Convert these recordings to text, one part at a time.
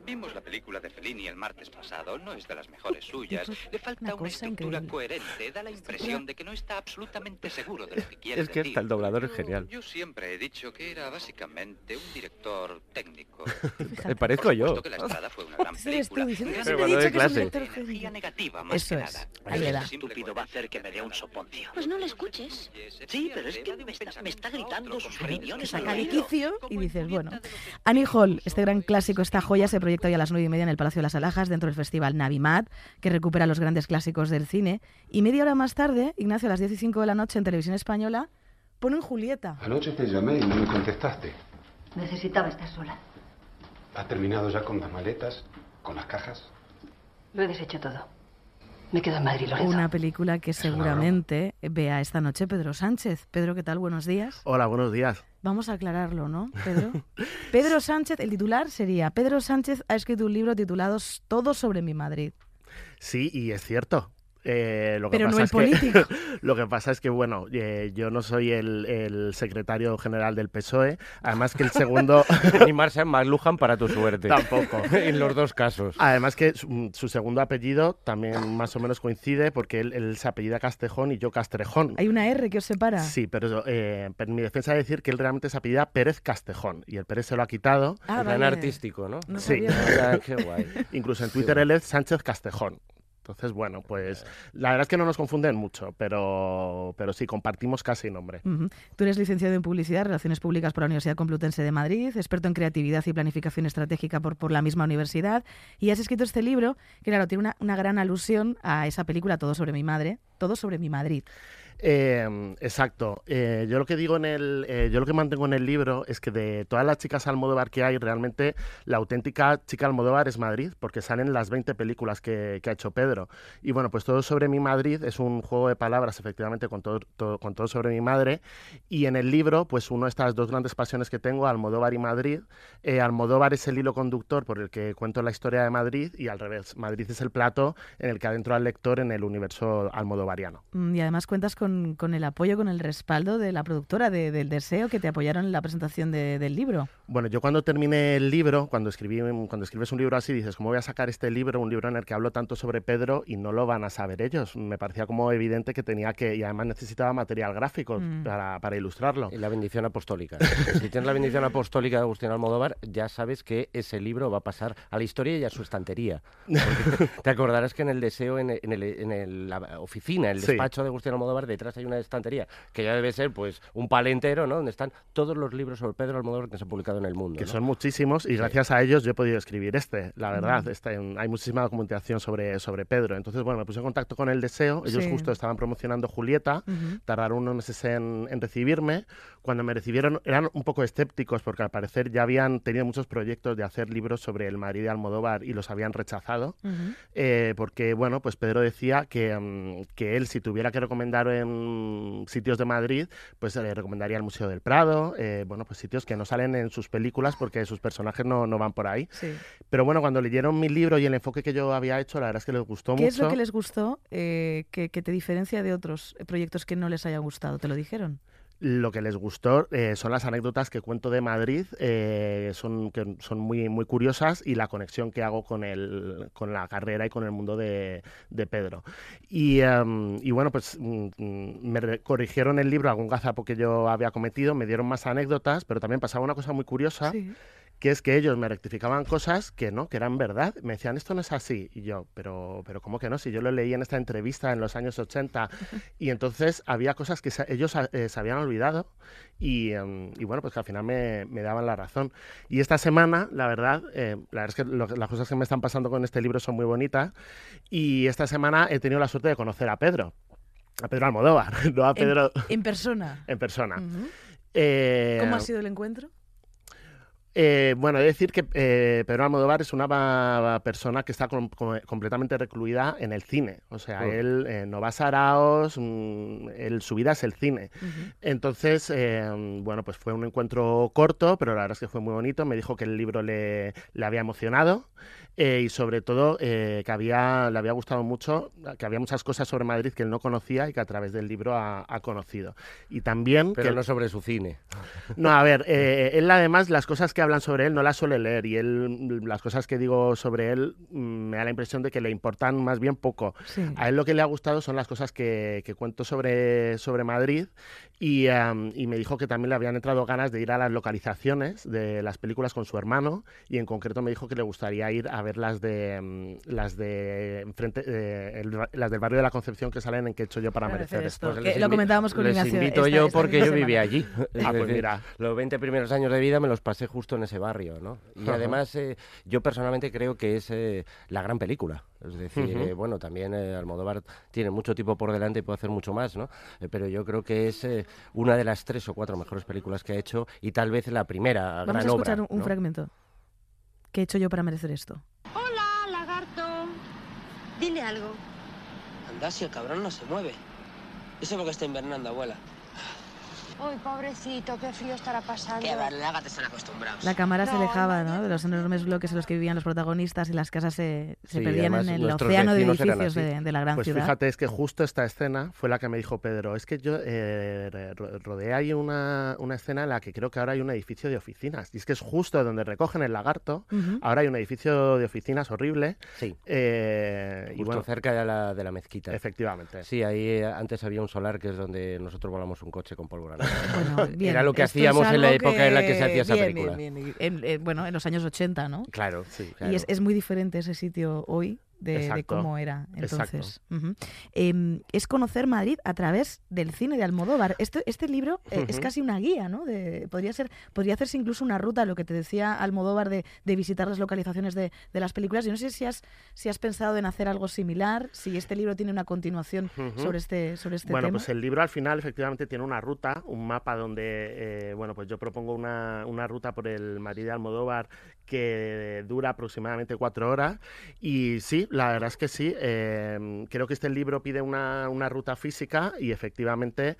Vimos la película de Fellini el martes pasado. No es de las mejores suyas. Le falta una estructura coherente. Da la impresión de que no está absolutamente seguro de lo que quiere Es que decir. hasta el doblador es genial. Yo siempre he dicho que era básicamente un director técnico. Me parezco yo. Por supuesto que La Estrada fue una gran Sí, eres tú película. diciendo que Pero siempre he cuando dicho de que es un clase. director Energía genio. negativa, más Eso que es. nada. Ahí le da. Estúpido va a hacer que me dé un soponcio. Pues no le escuches. Sí, pero es que me está gritando sus opiniones al Saca de oído. quicio y dices, bueno. Annie Hall, este gran clásico, esta joya, se proyecta hoy a las 9:30 en el Palacio de las Alhajas, dentro del festival Navimat, que recupera los grandes clásicos del cine. Y media hora más tarde, Ignacio, a las 10:05 de la noche, en Televisión Española, ponen Julieta. Anoche te llamé y no me contestaste. Necesitaba estar sola. ¿Ha terminado ya con las maletas? ¿Con las cajas? Lo he deshecho todo. Me quedo en Madrid, Lorenzo. Una película que seguramente vea esta noche Pedro Sánchez. Pedro, ¿qué tal? Buenos días. Hola, buenos días. Vamos a aclararlo, ¿no, Pedro? Pedro Sánchez, el titular sería: Pedro Sánchez ha escrito un libro titulado Todo sobre mi Madrid. Sí, y es cierto. Lo que Pero pasa no el es político. Lo que pasa es que, bueno, yo no soy el secretario general del PSOE. Además que el segundo... Ni Marshall McLuhan para tu suerte. Tampoco. En los dos casos. Además que su segundo apellido también más o menos coincide, porque él se apellida Castejón y yo Castrejón. Hay una R que os separa. Sí, pero en mi defensa de decir que él realmente se apellida Pérez Castejón y el Pérez se lo ha quitado. Ah, En plan vale. artístico, ¿no? No Sí. sabía. Ah, qué guay. Incluso en Twitter él es Sánchez Castejón. Entonces, bueno, pues la verdad es que no nos confunden mucho, pero sí, compartimos casi nombre. Ujú. Tú eres licenciado en Publicidad, Relaciones Públicas por la Universidad Complutense de Madrid, experto en creatividad y planificación estratégica por la misma universidad, y has escrito este libro que, claro, tiene una gran alusión a esa película Todo sobre mi madre, Todo sobre mi Madrid. Exacto. Yo lo que digo yo lo que mantengo en el libro es que de todas las chicas Almodóvar que hay, realmente la auténtica chica Almodóvar es Madrid, porque salen las 20 películas que ha hecho Pedro. Y bueno, pues Todo sobre mi Madrid es un juego de palabras, efectivamente, con todo sobre mi madre. Y en el libro, pues uno de estas dos grandes pasiones que tengo, Almodóvar y Madrid. Almodóvar es el hilo conductor por el que cuento la historia de Madrid, y al revés, Madrid es el plato en el que adentro al lector en el universo almodovariano. Y además cuentas con el apoyo, con el respaldo de la productora del Deseo, que te apoyaron en la presentación del libro. Bueno, yo cuando terminé el libro, cuando escribes un libro así, dices, ¿cómo voy a sacar este libro? Un libro en el que hablo tanto sobre Pedro y no lo van a saber ellos. Me parecía como evidente que tenía que, y además necesitaba material gráfico para ilustrarlo. Y la bendición apostólica. Si tienes la bendición apostólica de Agustín Almodóvar, ya sabes que ese libro va a pasar a la historia y a su estantería. Porque te acordarás que en el Deseo, en la oficina, el despacho de Agustín Almodóvar, detrás hay una estantería que ya debe ser pues un pal entero, ¿no? Donde están todos los libros sobre Pedro Almodóvar que se han publicado en el mundo. Que ¿no? son muchísimos, y gracias a ellos yo he podido escribir la verdad. Hay muchísima documentación sobre Pedro. Entonces, bueno, me puse en contacto con el Deseo. Ellos justo estaban promocionando Julieta, tardaron unos meses en recibirme. Cuando me recibieron eran un poco escépticos, porque al parecer ya habían tenido muchos proyectos de hacer libros sobre el Madrid de Almodóvar y los habían rechazado, porque, bueno, pues Pedro decía que él, si tuviera que recomendar sitios de Madrid, pues le recomendaría el Museo del Prado, bueno, pues sitios que no salen en sus películas porque sus personajes no van por ahí. Sí. Pero bueno, cuando leyeron mi libro y el enfoque que yo había hecho, la verdad es que les gustó mucho. ¿Qué es lo que les gustó que te diferencia de otros proyectos que no les haya gustado? ¿Te lo dijeron? Lo que les gustó son las anécdotas que cuento de Madrid, son muy, muy curiosas, y la conexión que hago con la carrera y con el mundo de Pedro. Y bueno, pues me corrigieron el libro algún gazapo que yo había cometido, me dieron más anécdotas, pero también pasaba una cosa muy curiosa. Sí. Que es que ellos me rectificaban cosas que no, que eran verdad. Me decían, esto no es así. Y yo, pero ¿cómo que no? Si yo lo leí en esta entrevista en los años 80. Y entonces había cosas que ellos se habían olvidado, y bueno, pues que al final me daban la razón. Y esta semana, la verdad es que las cosas que me están pasando con este libro son muy bonitas. Y esta semana he tenido la suerte de conocer a Pedro Almodóvar, no a Pedro... En persona. En persona. ¿Cómo ha sido el encuentro? Bueno, he de decir que Pedro Almodóvar es una persona que está completamente recluida en el cine. O sea, él no va a saraos, su vida es el cine. Entonces, bueno, pues fue un encuentro corto, pero la verdad es que fue muy bonito. Me dijo que el libro le había emocionado. y sobre todo que le había gustado mucho, que había muchas cosas sobre Madrid que él no conocía y que a través del libro ha conocido. Y también... Pero no sobre su cine. No, a ver, él además las cosas que hablan sobre él no las suele leer y las cosas que digo sobre él me da la impresión de que le importan más bien poco. Sí. A él lo que le ha gustado son las cosas que cuento sobre Madrid y me dijo que también le habían entrado ganas de ir a las localizaciones de las películas con su hermano y en concreto me dijo que le gustaría ir a ver las del barrio de la Concepción que salen en ¿Qué he hecho yo para merecer esto? Pues lo comentábamos con Ignacio. Les invito yo porque yo vivía allí. Pues mira. Los 20 primeros años de vida me los pasé justo en ese barrio, ¿no? Y además yo personalmente creo que es la gran película. Es decir, bueno, también Almodóvar tiene mucho tiempo por delante y puede hacer mucho más, ¿no? Pero yo creo que es una de las 3 o 4 mejores películas que ha hecho y tal vez la primera gran obra. Vamos a escuchar un ¿no? fragmento. ¿Qué he hecho yo para merecer esto? Hola, lagarto. Dile algo. Anda, si el cabrón no se mueve. Eso porque está invernando, abuela. Uy, pobrecito, qué frío estará pasando. Que vale, lágate, están acostumbrados. La cámara se alejaba, ¿no?, de los enormes bloques en los que vivían los protagonistas y las casas se perdían en el océano de edificios de la gran ciudad. Pues fíjate, es que justo esta escena fue la que me dijo Pedro. Es que yo rodeé ahí una escena en la que creo que ahora hay un edificio de oficinas. Y es que es justo donde recogen el lagarto. Ahora hay un edificio de oficinas horrible. Sí. Justo y bueno, cerca de la mezquita. Efectivamente. Sí, ahí antes había un solar que es donde nosotros volamos un coche con pólvora. Bueno, bien, era lo que hacíamos en la época en la que se hacía esa película. Bueno, en los años 80, ¿no? Claro, sí. Claro. Y es muy diferente ese sitio hoy de cómo era entonces. Es conocer Madrid a través del cine de Almodóvar. Este libro es casi una guía, ¿no? Podría hacerse incluso una ruta, lo que te decía Almodóvar de visitar las localizaciones de las películas. Yo no sé si has pensado en hacer algo similar, si este libro tiene una continuación sobre este tema. Bueno, pues el libro al final efectivamente tiene una ruta, un mapa donde pues yo propongo una ruta por el Madrid de Almodóvar que dura aproximadamente 4 horas y sí, la verdad es que sí. Creo que este libro pide una ruta física y efectivamente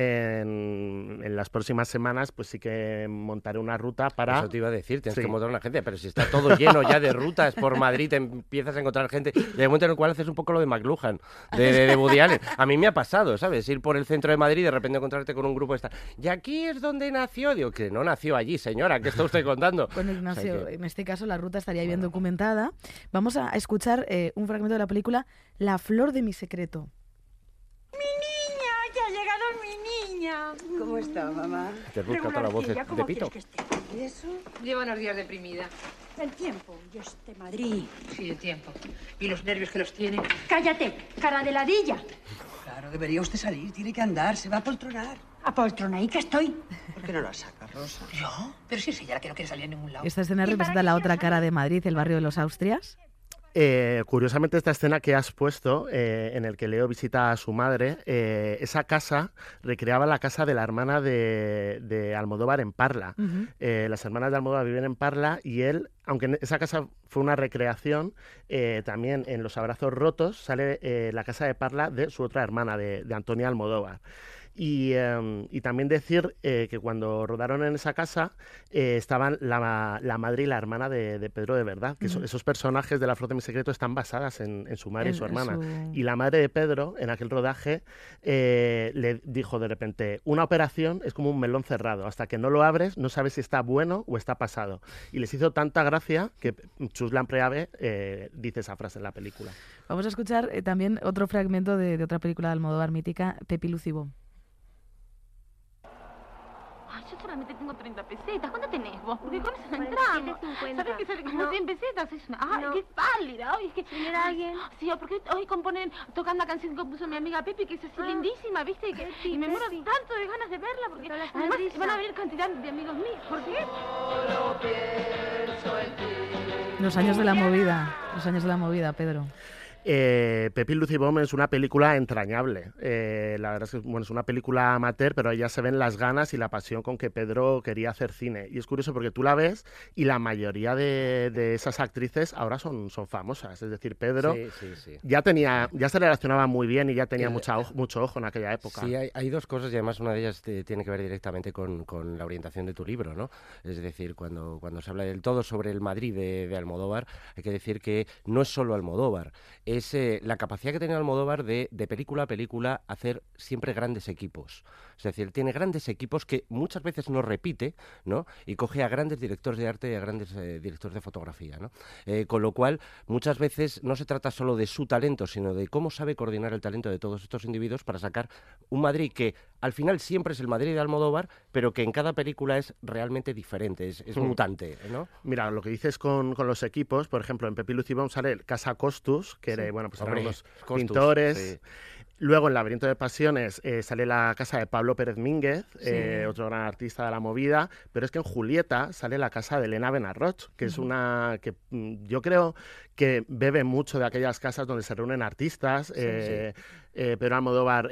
en las próximas semanas pues sí que montaré una ruta para... Eso te iba a decir, tienes que montar una agencia, pero si está todo lleno ya de rutas por Madrid, empiezas a encontrar gente y hay un momento en el cual haces un poco lo de McLuhan, de Woody Allen. A mí me ha pasado, ¿sabes? Ir por el centro de Madrid y de repente encontrarte con un grupo de y aquí es donde nació. Digo, que no nació allí, señora, ¿qué está usted contando? Bueno, Ignacio, en este caso la ruta estaría bien documentada. Vamos a escuchar un fragmento de la película La flor de mi secreto. ¡Mi niña! ¡Ya ha llegado mi niña! ¿Cómo está, mamá? Te has buscado la voz de Pito. ¿Y eso? Lleva unos días deprimida. El tiempo y este Madrid. Sí, el tiempo. Y los nervios que los tiene. ¡Cállate, cara de ladilla! Claro, debería usted salir, tiene que andar, se va a apoltronar. ¿Apoltrona? ¿Y qué estoy? ¿Por qué no la saca, Rosa? ¿Yo? Pero si es ella la que no quiere salir a ningún lado. Esta escena representa la otra cara de Madrid, el barrio de los Austrias. Curiosamente esta escena que has puesto en el que Leo visita a su madre, esa casa recreaba la casa de la hermana de Almodóvar en Parla. Las hermanas de Almodóvar viven en Parla y él, aunque esa casa fue una recreación, también en Los abrazos rotos sale la casa de Parla de su otra hermana, de Antonia Almodóvar. Y también decir que cuando rodaron en esa casa estaban la madre y la hermana de Pedro de Verdad, que esos personajes de La flor de mi secreto están basadas en su madre y su hermana. Y la madre de Pedro, en aquel rodaje, le dijo de repente, una operación es como un melón cerrado, hasta que no lo abres no sabes si está bueno o está pasado. Y les hizo tanta gracia que Chuslan Preave dice esa frase en la película. Vamos a escuchar también otro fragmento de otra película de Almodóvar mítica, Pepi Lucibo. Yo solamente tengo 30 pesetas. ¿Cuánto tenés vos? Porque con eso no entramos. ¿Sabés que sale como 100 pesetas? Es una... ¡Ay, qué pálida! Hoy es que... ¿Viene alguien? Sí, porque hoy tocan la canción que compuso mi amiga Pepi, que es así lindísima, ¿viste? Y me muero tanto de ganas de verla, porque además van a venir cantidad de amigos míos. ¿Por qué? Los años de la movida, Pedro. Pepín, Lucy y Bomb es una película entrañable. La verdad es que es una película amateur, pero ahí ya se ven las ganas y la pasión con que Pedro quería hacer cine. Y es curioso porque tú la ves y la mayoría de esas actrices ahora son famosas. Es decir, Pedro ya se relacionaba muy bien y ya tenía mucho ojo en aquella época. Sí, hay dos cosas y además una de ellas tiene que ver directamente con la orientación de tu libro, ¿no? Es decir, cuando se habla del todo sobre el Madrid de Almodóvar, hay que decir que no es solo Almodóvar, es la capacidad que tiene Almodóvar de película a película hacer siempre grandes equipos. Es decir, tiene grandes equipos que muchas veces no repite, ¿no? Y coge a grandes directores de arte y a grandes directores de fotografía, ¿no? Con lo cual, muchas veces no se trata solo de su talento, sino de cómo sabe coordinar el talento de todos estos individuos para sacar un Madrid que al final siempre es el Madrid de Almodóvar, pero que en cada película es realmente diferente, es mutante, ¿no? Mira, lo que dices con los equipos, por ejemplo, en Pepín, Lucy y Bomb sale Casa Costus, que era, pues eran unos pintores. Sí. Luego en Laberinto de Pasiones sale la casa de Pablo Pérez Mínguez, otro gran artista de la movida, pero es que en Julieta sale la casa de Elena Benarroch, que es una que yo creo que bebe mucho de aquellas casas donde se reúnen artistas. Pedro Almodóvar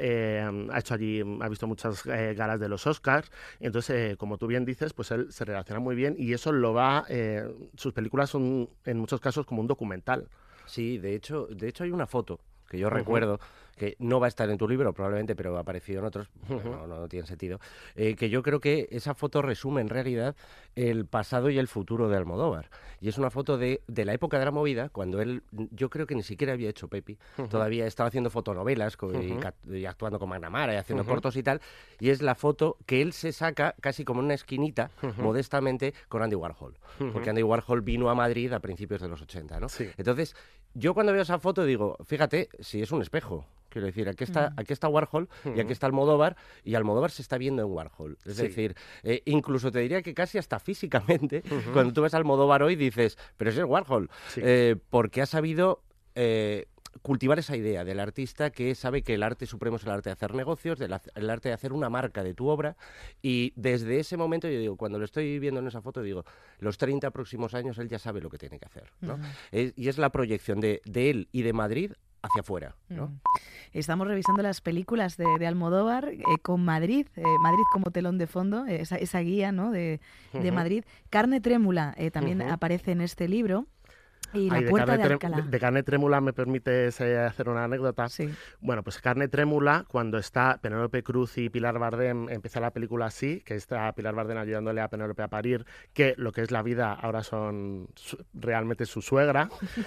ha visto muchas galas de los Oscars, entonces como tú bien dices, pues él se relaciona muy bien y eso sus películas son en muchos casos como un documental. Sí, de hecho hay una foto que yo recuerdo, que no va a estar en tu libro probablemente, pero ha aparecido en otros, no tiene sentido, que yo creo que esa foto resume en realidad el pasado y el futuro de Almodóvar. Y es una foto de la época de la movida, cuando él, yo creo que ni siquiera había hecho Pepi, todavía estaba haciendo fotonovelas y actuando con McNamara y haciendo cortos y tal, y es la foto que él se saca casi como en una esquinita, modestamente, con Andy Warhol. Porque Andy Warhol vino a Madrid a principios de los 80, ¿no? Sí. Entonces, yo cuando veo esa foto digo, fíjate, si es un espejo. Quiero decir, aquí está Warhol y aquí está Almodóvar, y Almodóvar se está viendo en Warhol. Es decir, incluso te diría que casi hasta físicamente, cuando tú ves a Almodóvar hoy dices, pero ese es Warhol, porque ha sabido cultivar esa idea del artista que sabe que el arte supremo es el arte de hacer negocios, el arte de hacer una marca de tu obra, y desde ese momento yo digo, cuando lo estoy viendo en esa foto, digo, los 30 próximos años él ya sabe lo que tiene que hacer, ¿no? Y es la proyección de él y de Madrid hacia afuera, ¿no? Estamos revisando las películas de Almodóvar con Madrid, Madrid como telón de fondo, esa guía, ¿no? de Madrid. Carne trémula también aparece en este libro. Y la puerta de Alcalá. De Carne trémula, ¿me permites hacer una anécdota? Sí. Bueno, pues Carne trémula, cuando está Penélope Cruz y Pilar Bardem, empieza la película así, que está Pilar Bardem ayudándole a Penélope a parir, que lo que es la vida ahora son realmente su suegra.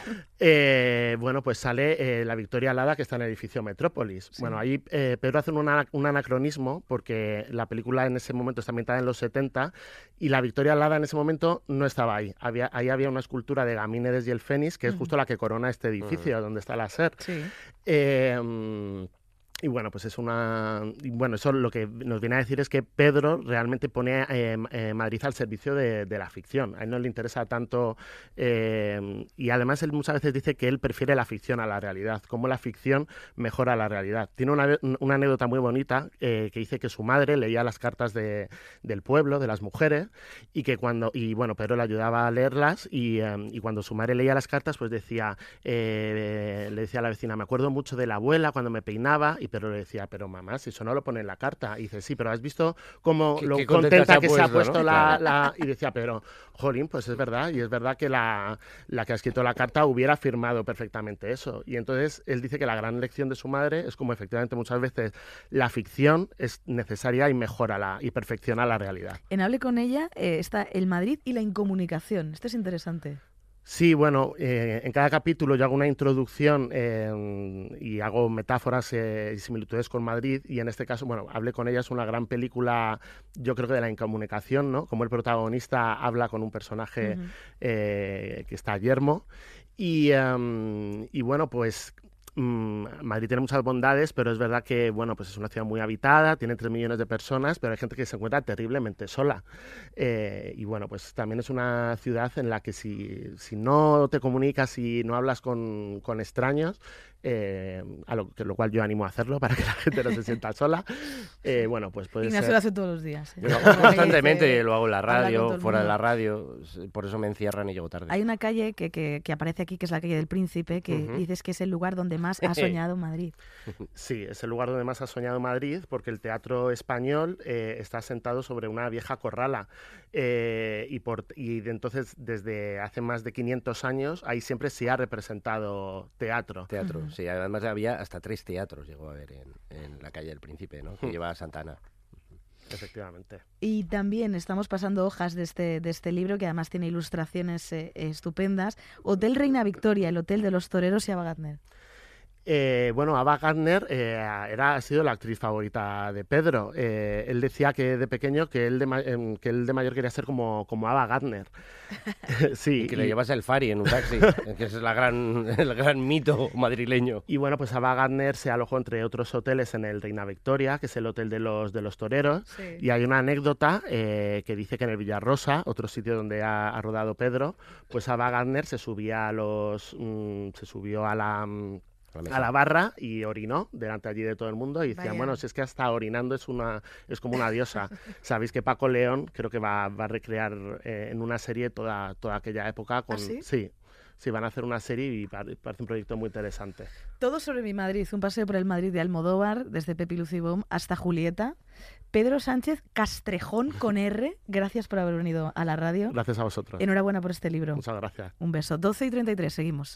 Bueno, pues sale la Victoria Alada, que está en el edificio Metrópolis. Sí. Bueno, ahí Pedro hace un anacronismo, porque la película en ese momento está ambientada en los 70, y la Victoria Alada en ese momento no estaba ahí. Ahí había una escultura de Gamínedes y el Fénix, que es justo la que corona este edificio donde está la SER. Sí. Y bueno, pues eso lo que nos viene a decir es que Pedro realmente pone Madrid al servicio de la ficción. A él no le interesa tanto, y además él muchas veces dice que él prefiere la ficción a la realidad, cómo la ficción mejora la realidad. Tiene una anécdota muy bonita que dice que su madre leía las cartas del pueblo, de las mujeres, y que Pedro le ayudaba a leerlas, y cuando su madre leía las cartas, pues le decía a la vecina, me acuerdo mucho de la abuela cuando me peinaba, y Pedro le decía, pero mamá, si eso no lo pone en la carta. Y dice, sí, pero ¿has visto cómo lo contenta que se ha puesto, ¿no? Y decía Pedro, jolín, pues es verdad, y es verdad que la que ha escrito la carta hubiera firmado perfectamente eso. Y entonces él dice que la gran lección de su madre es como efectivamente muchas veces la ficción es necesaria y mejora y perfecciona la realidad. En Hable con ella está el Madrid y la incomunicación. Esto es interesante. Sí, bueno, en cada capítulo yo hago una introducción y hago metáforas y similitudes con Madrid, y en este caso, bueno, Hable con ella es una gran película, yo creo que de la incomunicación, ¿no? Como el protagonista habla con un personaje que está yermo, y bueno, pues Madrid tiene muchas bondades, pero es verdad que pues es una ciudad muy habitada, tiene 3 millones de personas, pero hay gente que se encuentra terriblemente sola. Y bueno, pues también es una ciudad en la que si no te comunicas y no hablas con extraños, lo cual yo animo a hacerlo para que la gente no se sienta sola. Bueno, pues puede Ignacio ser... lo hace todos los días. Yo lo hago constantemente, lo hago en la radio, fuera de la radio, por eso me encierran y llego tarde. Hay una calle que aparece aquí, que es la calle del Príncipe, que dices que es el lugar donde más ha soñado Madrid. Sí, es el lugar donde más ha soñado Madrid, porque el teatro español está asentado sobre una vieja corrala. Y entonces, desde hace más de 500 años, ahí siempre se ha representado teatro. Teatro, sí, además había hasta 3 teatros, llegó a haber en la calle del Príncipe, ¿no? Que lleva a Santana. Efectivamente. Y también estamos pasando hojas de este libro, que además tiene ilustraciones estupendas. Hotel Reina Victoria, el hotel de los toreros y Ava Gardner. Bueno, Ava Gardner ha sido la actriz favorita de Pedro. Él decía que de pequeño que él de mayor quería ser como Ava Gardner. Sí, y que le llevase el Fari en un taxi, que es el gran mito madrileño. Y bueno, pues Ava Gardner se alojó, entre otros hoteles, en el Reina Victoria, que es el hotel de los toreros. Sí. Y hay una anécdota que dice que en el Villarrosa, otro sitio donde ha rodado Pedro, pues Ava Gardner se subía a la barra y orinó delante allí de todo el mundo y decían, bueno, si es que hasta orinando es como una diosa. Sabéis que Paco León creo que va a recrear en una serie toda aquella época. ¿Ah, sí? Sí, van a hacer una serie y parece un proyecto muy interesante. Todo sobre mi Madrid, un paseo por el Madrid de Almodóvar, desde Pepi Lucibom hasta Julieta. Pedro Sánchez Castrejón con R, gracias por haber venido a la radio. Gracias a vosotros. Enhorabuena por este libro. Muchas gracias. Un beso. 12:33, seguimos.